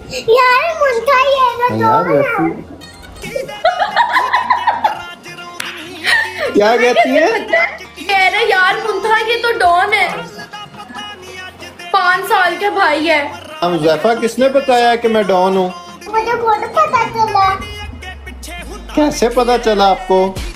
यार मुंठा ये ना यार वैसे क्या कहती है? कह रहे यार मुंथा ये तो डॉन है, 5 साल के भाई है। हम ज़ैफा किसने बताया कि मैं डॉन हूँ? मुझे खुद पता चला। कैसे पता चला आपको?